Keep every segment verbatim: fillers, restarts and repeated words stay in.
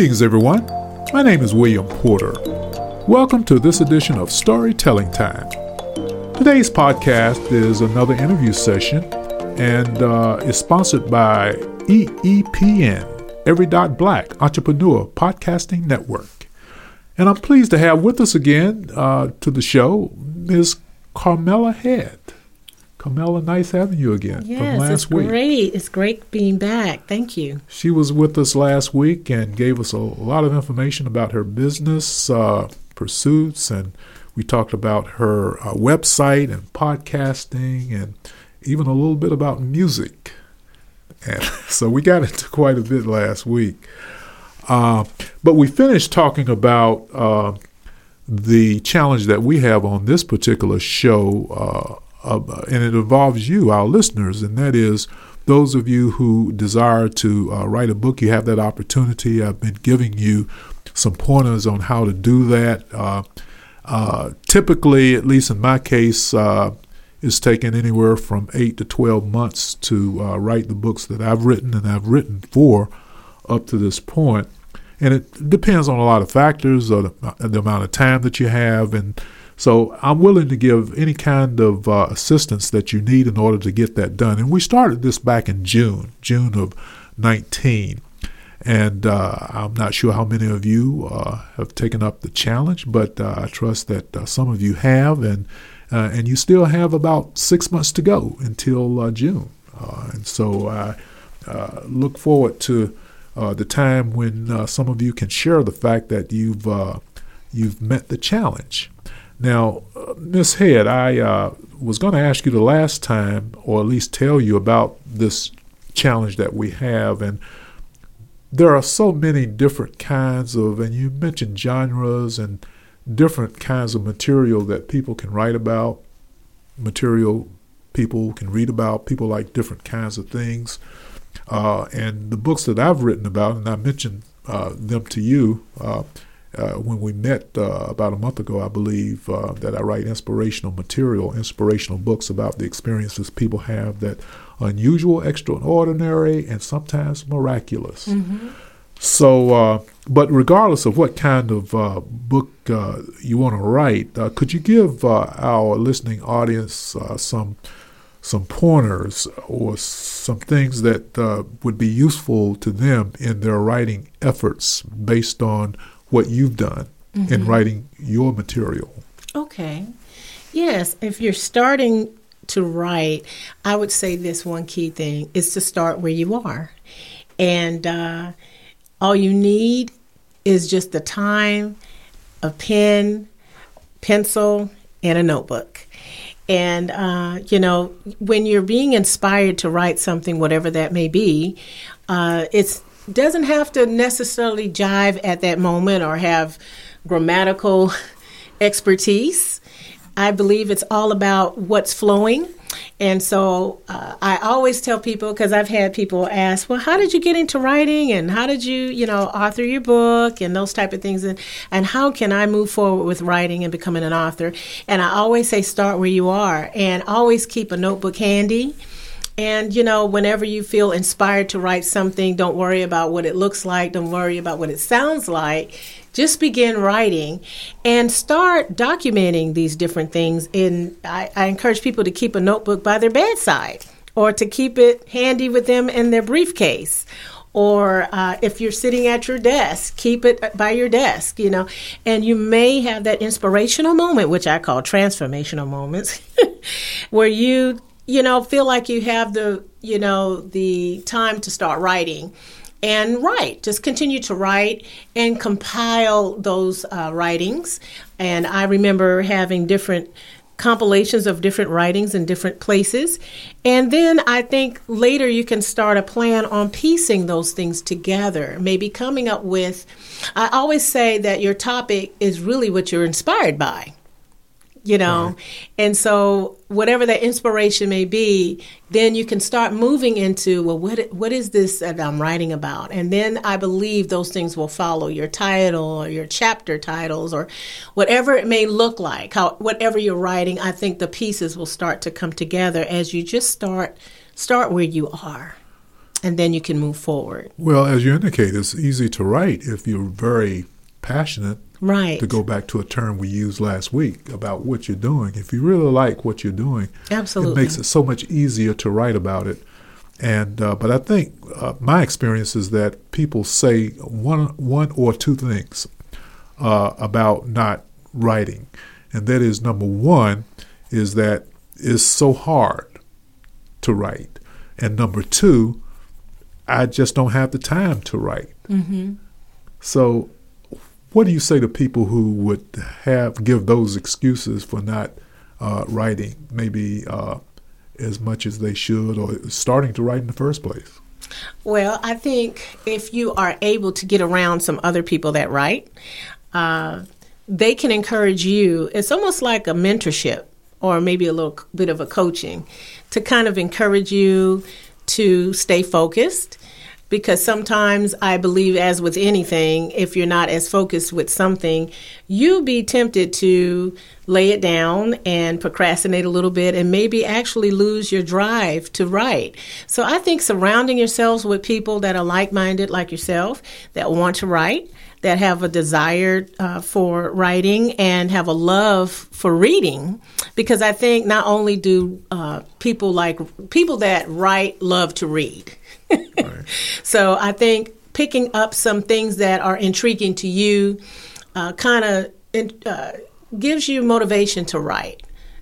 Greetings, everyone. My name is William Porter. Welcome to this edition of Storytelling Time. Today's podcast is another interview session and uh, is sponsored by E E P N, Every Dot Black Entrepreneur Podcasting Network. And I'm pleased to have with us again uh, to the show Miz Carmela Head. Carmela, nice having you again yes, from last it's week. great. It's great being back. Thank you. She was with us last week and gave us a lot of information about her business uh, pursuits, and we talked about her uh, website and podcasting and even a little bit about music. And so we got into quite a bit last week. Uh, but we finished talking about uh, the challenge that we have on this particular show, uh, uh, and it involves you, our listeners, and that is those of you who desire to uh, write a book. You have that opportunity. I've been giving you some pointers on how to do that. Uh, uh, typically, at least in my case, uh, it's taken anywhere from eight to twelve months to uh, write the books that I've written, and I've written four up to this point. And it depends on a lot of factors, or the, the amount of time that you have. And so I'm willing to give any kind of uh, assistance that you need in order to get that done. And we started this back in June, June of nineteen. And uh, I'm not sure how many of you uh, have taken up the challenge, but uh, I trust that uh, some of you have. And uh, and you still have about six months to go until uh, June. Uh, and so I uh, look forward to uh, the time when uh, some of you can share the fact that you've uh, you've met the challenge. Now, uh, Miz Head, I uh, was going to ask you the last time, or at least tell you about this challenge that we have. And there are so many different kinds of, and you mentioned genres and different kinds of material that people can write about, material people can read about. People like different kinds of things. Uh, and the books that I've written about, and I mentioned uh, them to you uh, uh, when we met uh, about a month ago, I believe, uh, that I write inspirational material, inspirational books about the experiences people have that are unusual, extraordinary, and sometimes miraculous. Mm-hmm. So, uh, but regardless of what kind of uh, book uh, you want to write, uh, could you give uh, our listening audience uh, some some pointers or some things that uh, would be useful to them in their writing efforts based on what you've done mm-hmm. in writing your material? Okay. Yes, if you're starting to write, I would say this one key thing is to start where you are. And uh, all you need is just the time, a pen, pencil, and a notebook. And, uh, you know, when you're being inspired to write something, whatever that may be, uh, it doesn't have to necessarily jive at that moment or have grammatical expertise. I believe it's all about what's flowing. And so uh, I always tell people, because I've had people ask, well, how did you get into writing, and how did you, you know, author your book and those type of things, and, and how can I move forward with writing and becoming an author? And I always say start where you are, and always keep a notebook handy. And, you know, whenever you feel inspired to write something, don't worry about what it looks like. Don't worry about what it sounds like. Just begin writing and start documenting these different things. And I, I encourage people to keep a notebook by their bedside, or to keep it handy with them in their briefcase. Or uh, if you're sitting at your desk, keep it by your desk, you know. And you may have that inspirational moment, which I call transformational moments, where you, you know, feel like you have the, you know, the time to start writing. And write, just continue to write and compile those uh, writings. And I remember having different compilations of different writings in different places. And then I think later you can start a plan on piecing those things together, maybe coming up with, I always say that your topic is really what you're inspired by. You know, right. And so whatever that inspiration may be, then you can start moving into, well, what what is this that I'm writing about? And then I believe those things will follow your title or your chapter titles or whatever it may look like. How whatever you're writing, I think the pieces will start to come together as you just start start where you are. and then you can move forward. Well, as you indicate, it's easy to write if you're very passionate. Right. To go back to a term we used last week about what you're doing. If you really like what you're doing, absolutely, it makes it so much easier to write about it. And uh, but I think uh, my experience is that people say one one or two things uh, about not writing, and that is, number one is that it's so hard to write, and number two, I just don't have the time to write. Mm-hmm. So, what do you say to people who would have give those excuses for not uh, writing, maybe uh, as much as they should, or starting to write in the first place? Well, I think if you are able to get around some other people that write, uh, they can encourage you. It's almost like a mentorship or maybe a little bit of a coaching to kind of encourage you to stay focused. Because sometimes I believe, as with anything, if you're not as focused with something, you'll be tempted to lay it down and procrastinate a little bit and maybe actually lose your drive to write. So I think surrounding yourselves with people that are like-minded like yourself, that want to write, that have a desire uh, for writing and have a love for reading, because I think not only do uh, people like people that write love to read. Right. So I think picking up some things that are intriguing to you uh, kind of uh, gives you motivation to write.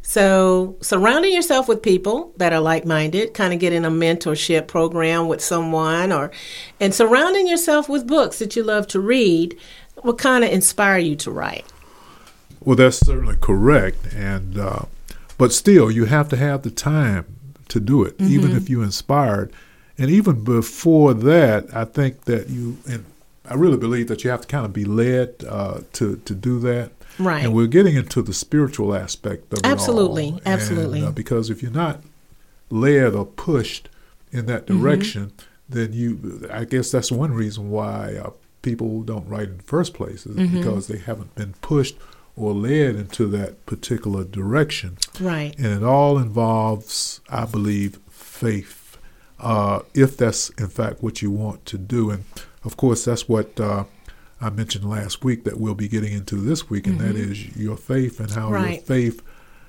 So surrounding yourself with people that are like-minded, kind of getting a mentorship program with someone, or and surrounding yourself with books that you love to read will kind of inspire you to write. Well, that's certainly correct, and uh, but still, you have to have the time to do it, mm-hmm. even if you're inspired. And even before that, I think that you, and I really believe that you have to kind of be led uh, to to do that. Right. And we're getting into the spiritual aspect of it absolutely, all. Absolutely, and, uh, because if you're not led or pushed in that direction, mm-hmm. then you, I guess that's one reason why uh, people don't write in the first place, is mm-hmm. because they haven't been pushed or led into that particular direction. Right. And it all involves, I believe, faith. Uh, if that's, in fact, what you want to do. And, of course, that's what uh, I mentioned last week that we'll be getting into this week, and mm-hmm. that is your faith and how right. your faith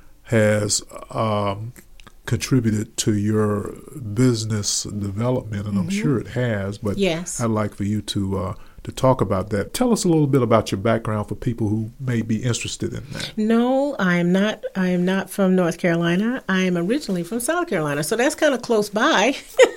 has um, contributed to your business development, and mm-hmm. I'm sure it has. But yes. I'd like for you to uh, to talk about that. Tell us a little bit about your background for people who may be interested in that. No, I am not. I am not from North Carolina. I am originally from South Carolina, so that's kind of close by.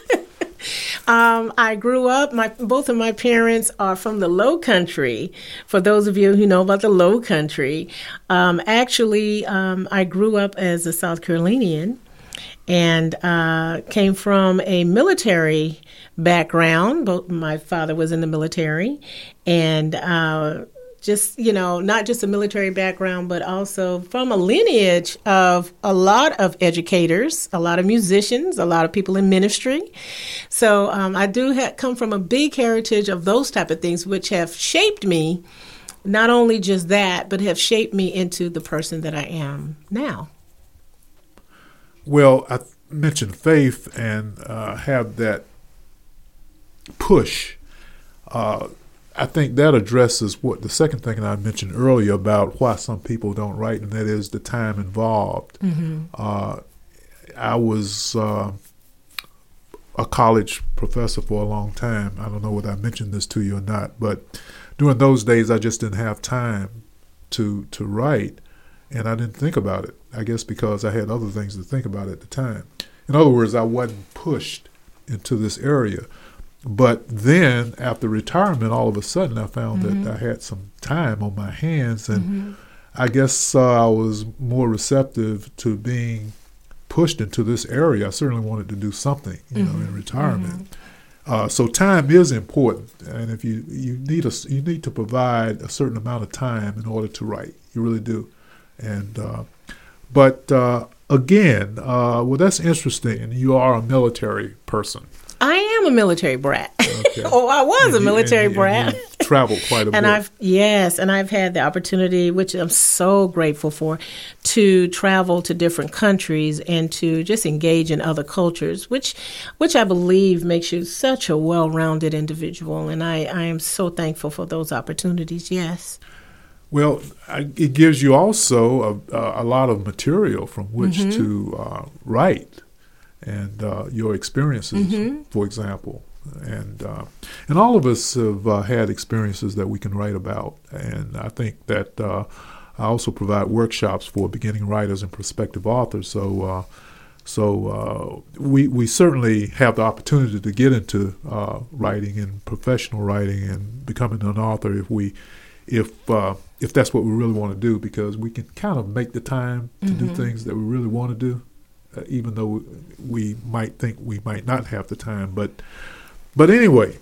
um, I grew up. My both of my parents are from the Low Country. For those of you who know about the Low Country, um, actually, um, I grew up as a South Carolinian and uh, came from a military background. Both my father was in the military, and uh, just, you know, not just a military background, but also from a lineage of a lot of educators, a lot of musicians, a lot of people in ministry. So um, I do ha- come from a big heritage of those type of things, which have shaped me, not only just that, but have shaped me into the person that I am now. Well, I mentioned faith and uh, have that push. Uh, I think that addresses what the second thing that I mentioned earlier about why some people don't write, and that is the time involved. Mm-hmm. Uh, I was uh, a college professor for a long time. I don't know whether I mentioned this to you or not, but during those days, I just didn't have time to to write, and I didn't think about it. I guess because I had other things to think about at the time. In other words, I wasn't pushed into this area. But then after retirement, all of a sudden I found mm-hmm. that I had some time on my hands, and mm-hmm. I guess uh, I was more receptive to being pushed into this area. I certainly wanted to do something, you mm-hmm. know, in retirement. Mm-hmm. Uh, so time is important, and if you you need a you need to provide a certain amount of time in order to write. You really do, and. Uh, But uh, again, uh, well, that's interesting. And you are a military person. I am a military brat. Okay. oh, I was and a military you, and, brat. And traveled quite a and bit. I've yes, and I've had the opportunity, which I'm so grateful for, to travel to different countries and to just engage in other cultures, which which I believe makes you such a well-rounded individual. And I, I am so thankful for those opportunities. Yes. Well, I, it gives you also a, a lot of material from which mm-hmm. to uh, write, and uh, your experiences, mm-hmm. for example. And uh, and all of us have uh, had experiences that we can write about. And I think that uh, I also provide workshops for beginning writers and prospective authors. So uh, so uh, we we certainly have the opportunity to get into uh, writing and professional writing and becoming an author if we if uh, if that's what we really want to do, because we can kind of make the time to mm-hmm. do things that we really want to do, uh, even though we might think we might not have the time. But But anyway,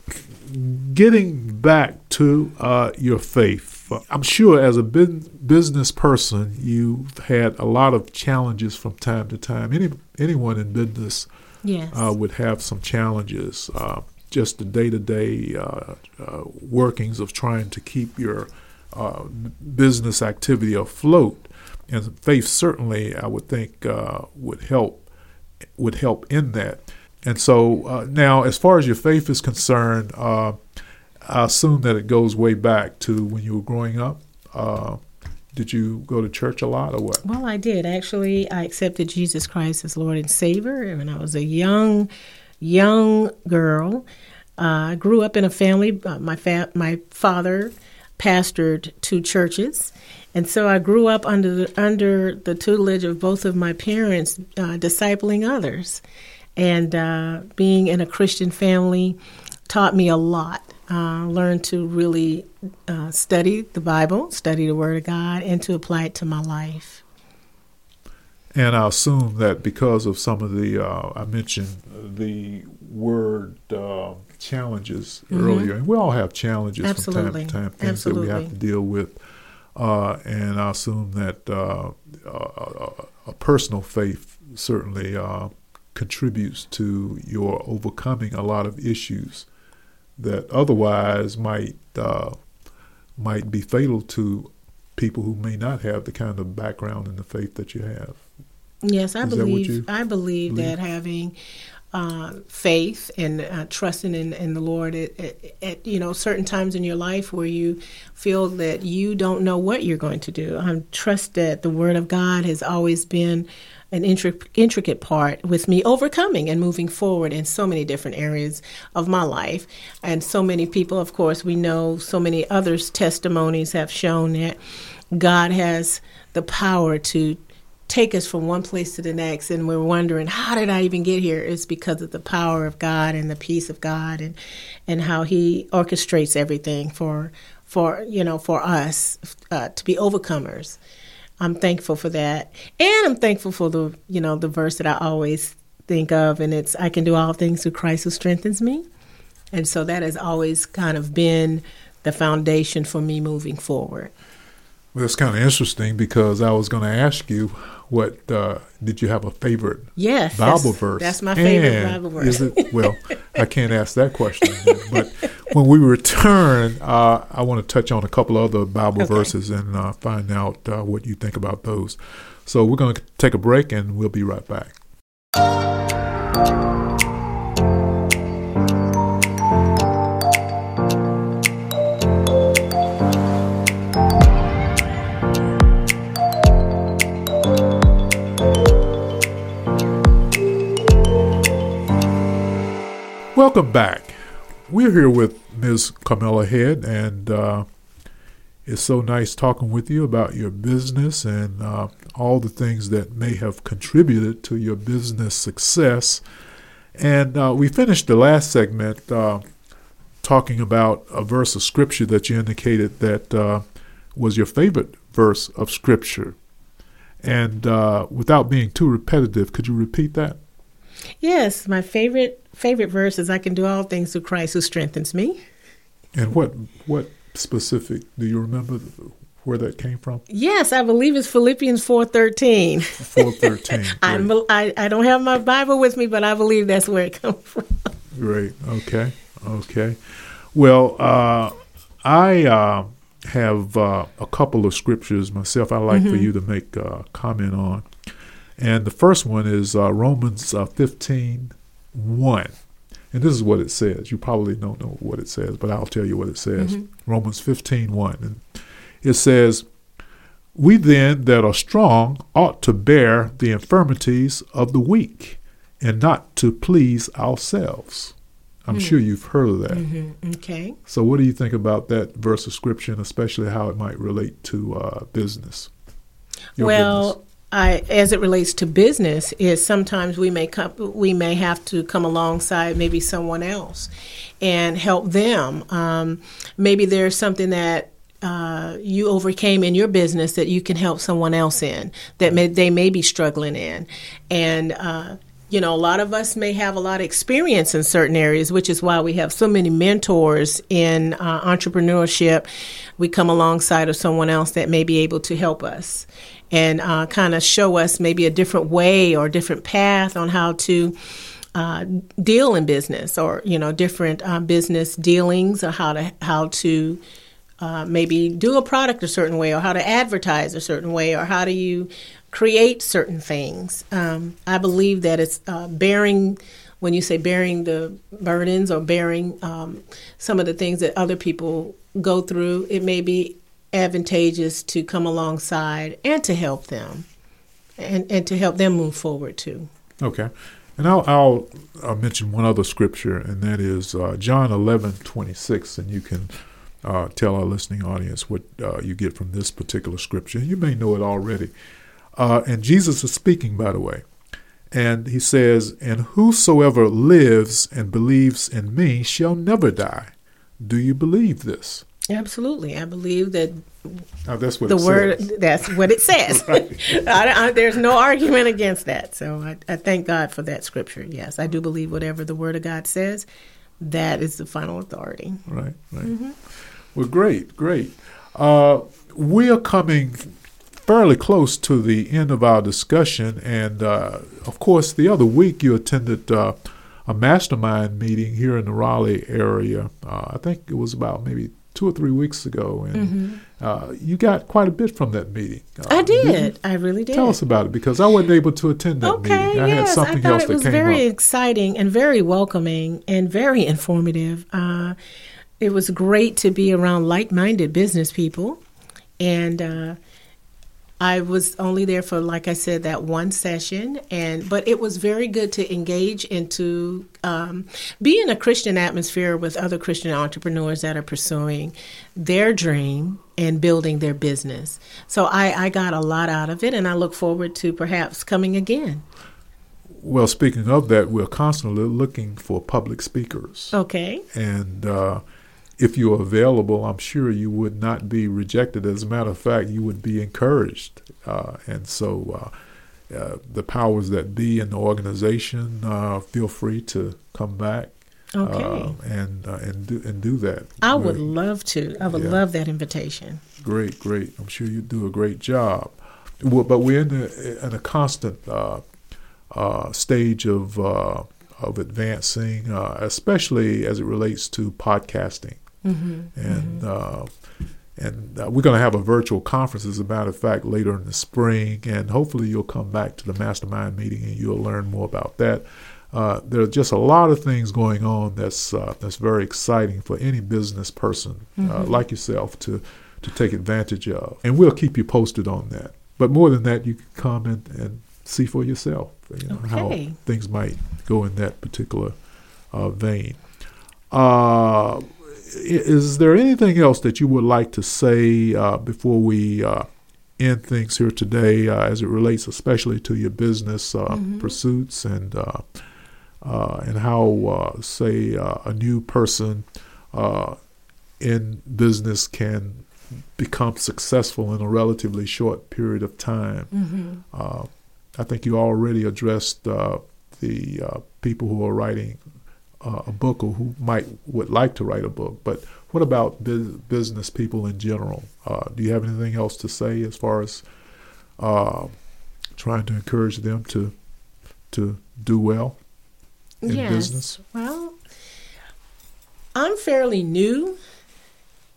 getting back to uh, your faith, I'm sure as a business person, you've had a lot of challenges from time to time. Any anyone in business yes. uh, would have some challenges, uh, just the day-to-day uh, uh, workings of trying to keep your uh, business activity afloat. And faith certainly, I would think, uh, would help would help in that. And so uh, now, as far as your faith is concerned, uh, I assume that it goes way back to when you were growing up. Uh, did you go to church a lot or what? Well, I did. Actually, I accepted Jesus Christ as Lord and Savior when I was a young, young girl. Uh, I grew up in a family. Uh, my fa- my father pastored two churches. And so I grew up under the, under the tutelage of both of my parents, uh, discipling others. And uh, being in a Christian family taught me a lot. Uh, learned to really uh, study the Bible, study the Word of God, and to apply it to my life. And I assume that because of some of the, uh, I mentioned the word uh, challenges mm-hmm. earlier, and we all have challenges Absolutely. from time to time, things Absolutely. that we have to deal with. Uh, and I assume that uh, a, a personal faith certainly uh, contributes to your overcoming a lot of issues that otherwise might uh, might be fatal to people who may not have the kind of background in the faith that you have. Yes, I Is believe I believe, believe that having uh, faith and uh, trusting in, in the Lord at, at, at you know certain times in your life where you feel that you don't know what you're going to do. I trust that the Word of God has always been an intric- intricate part with me overcoming and moving forward in so many different areas of my life. And so many people, of course, we know so many others' testimonies have shown that God has the power to take us from one place to the next, and we're wondering, how did I even get here? It's because of the power of God and the peace of God, and and how He orchestrates everything for for you know for us uh, to be overcomers. I'm thankful for that, and I'm thankful for the you know the verse that I always think of, and it's I can do all things through Christ who strengthens me, and so that has always kind of been the foundation for me moving forward. Well, it's kind of interesting because I was going to ask you, what uh, did you have a favorite yes, Bible that's, verse? That's my favorite and Bible verse. Is it, well, I can't ask that question. But when we return, uh, I want to touch on a couple other Bible okay. verses and uh, find out uh, what you think about those. So we're going to take a break, and we'll be right back. Welcome back. We're here with Miz Carmela Head, and uh, it's so nice talking with you about your business and uh, all the things that may have contributed to your business success. And uh, we finished the last segment uh, talking about a verse of Scripture that you indicated that uh, was your favorite verse of Scripture. And uh, without being too repetitive, could you repeat that? Yes, my favorite favorite verse is I can do all things through Christ who strengthens me. And what what specific, do you remember where that came from? Yes, I believe it's Philippians four thirteen. four thirteen. I, I don't have my Bible with me, but I believe that's where it comes from. Great. Okay. Okay. Well, uh, I uh, have uh, a couple of scriptures myself I'd like Mm-hmm. for you to make a comment on. And the first one is uh, Romans uh, fifteen one. And this is what it says. You probably don't know what it says, but I'll tell you what it says. Mm-hmm. Romans fifteen one. And it says, "We then that are strong ought to bear the infirmities of the weak, and not to please ourselves." I'm Mm-hmm. sure you've heard of that. Mm-hmm. Okay. So what do you think about that verse of scripture, and especially how it might relate to uh, business? Your Well, business. I, as it relates to business, is sometimes we may come, we may have to come alongside maybe someone else and help them. Um, maybe there's something that uh, you overcame in your business that you can help someone else in that may, they may be struggling in, and uh, you know, a lot of us may have a lot of experience in certain areas, which is why we have so many mentors in uh, entrepreneurship. We come alongside of someone else that may be able to help us and uh, kind of show us maybe a different way or different path on how to uh, deal in business, or you know, different uh, business dealings, or how to how to uh, maybe do a product a certain way, or how to advertise a certain way, or how do you create certain things. Um, I believe that it's uh, bearing, when you say bearing the burdens or bearing um, some of the things that other people go through, it may be advantageous to come alongside and to help them, and, and to help them move forward too. Okay. And I'll, I'll, I'll mention one other scripture, and that is uh, John eleven twenty-six, and you can uh, tell our listening audience what uh, you get from this particular scripture. You may know it already. Uh, and Jesus is speaking, by the way. And he says, "And whosoever lives and believes in me shall never die." Do you believe this? Absolutely. I believe that Now, that's what the it word, says. that's what it says. I, I, there's no argument against that. So I, I thank God for that scripture. Yes, I do believe whatever the word of God says, that is the final authority. Right, right. Mm-hmm. Well, great, great. Uh, we are coming fairly close to the end of our discussion. And, uh, of course, the other week you attended uh, a mastermind meeting here in the Raleigh area. Uh, I think it was about maybe two or three weeks ago. And Mm-hmm. uh, you got quite a bit from that meeting. Uh, I did. didn't you? I really did. Tell us about it, because I wasn't able to attend that Okay, meeting. I yes, had something I thought else it that was came very up. exciting and very welcoming and very informative. Uh, it was great to be around like-minded business people, and uh, I was only there for, like I said, that one session, and but it was very good to engage into um, be in a Christian atmosphere with other Christian entrepreneurs that are pursuing their dream and building their business. So I, I got a lot out of it, and I look forward to perhaps coming again. Well, speaking of that, we're constantly looking for public speakers. Okay. And uh, if you're available, I'm sure you would not be rejected. As a matter of fact, you would be encouraged. Uh, and so uh, uh, the powers that be in the organization, uh, feel free to come back Okay. uh, and uh, and do and do that. I would Great. love to. I would Yeah. love that invitation. Great, great. I'm sure you do a great job. Well, but we're in a, in a constant uh, uh, stage of uh, of advancing, uh, especially as it relates to podcasting. Mm-hmm. And mm-hmm. uh, and uh, we're going to have a virtual conference, as a matter of fact, later in the spring. And hopefully you'll come back to the mastermind meeting and you'll learn more about that. Uh, there are just a lot of things going on that's uh, that's very exciting for any business person Mm-hmm. uh, like yourself to to take advantage of. And we'll keep you posted on that. But more than that, you can come and, and see for yourself, you know, Okay. how things might go in that particular uh, vein. Uh, is there anything else that you would like to say uh, before we uh, end things here today, uh, as it relates especially to your business uh, Mm-hmm. pursuits and uh, uh, and how, uh, say, uh, a new person uh, in business can become successful in a relatively short period of time? Mm-hmm. Uh, I think you already addressed uh, the uh, people who are writing uh, a book or who might would like to write a book. But what about bu- business people in general? Uh, do you have anything else to say as far as uh, trying to encourage them to to do well in Yes. business? Well, I'm fairly new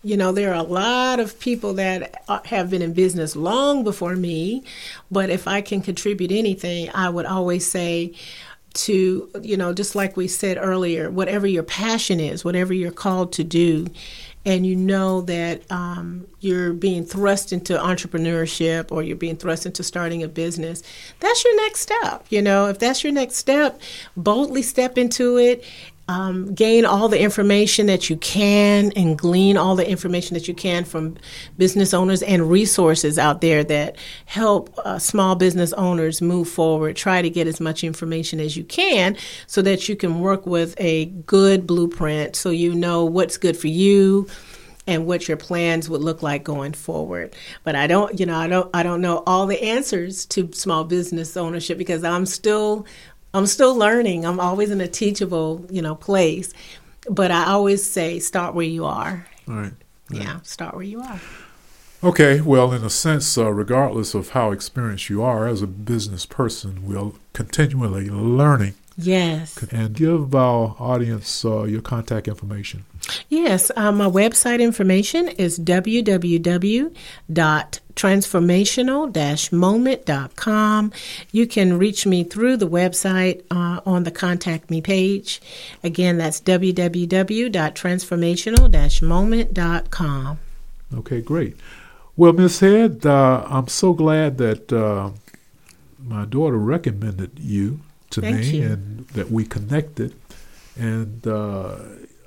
You know, there are a lot of people that have been in business long before me, but if I can contribute anything, I would always say to, you know, just like we said earlier, whatever your passion is, whatever you're called to do, and you know that um, you're being thrust into entrepreneurship or you're being thrust into starting a business, that's your next step. You know, if that's your next step, boldly step into it. Um, gain all the information that you can and glean all the information that you can from business owners and resources out there that help uh, small business owners move forward. Try to get as much information as you can so that you can work with a good blueprint so you know what's good for you and what your plans would look like going forward. But I don't, you know, I don't, I don't know all the answers to small business ownership because I'm still I'm still learning. I'm always in a teachable, you know, place. But I always say, start where you are. All right. Yeah, yeah start where you are. Okay. Well, in a sense, uh, regardless of how experienced you are as a business person, we're continually learning. Yes. And give our audience uh, your contact information. Yes. Uh, my website information is w w w dot transformational dash moment dot com. You can reach me through the website uh, on the Contact Me page. Again, that's w w w dot transformational dash moment dot com. Okay, great. Well, Miz Head, uh, I'm so glad that uh, my daughter recommended you to Thank me you. and that we connected. And uh,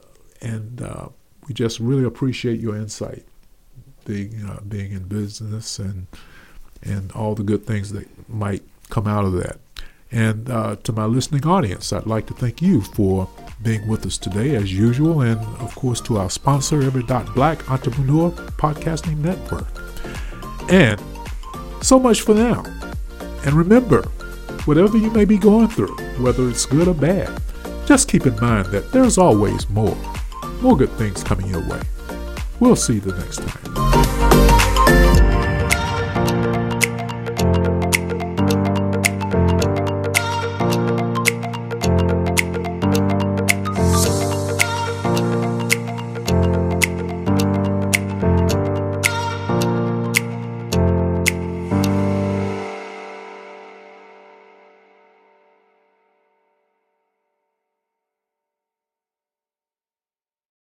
and uh, we just really appreciate your insight, being uh, being in business and and all the good things that might come out of that. And uh, to my listening audience, I'd like to thank you for being with us today, as usual, and of course to our sponsor, Every Dot Black Entrepreneur Podcasting Network. And so much for now. And remember, whatever you may be going through, whether it's good or bad, just keep in mind that there's always more, more good things coming your way. We'll see you the next time.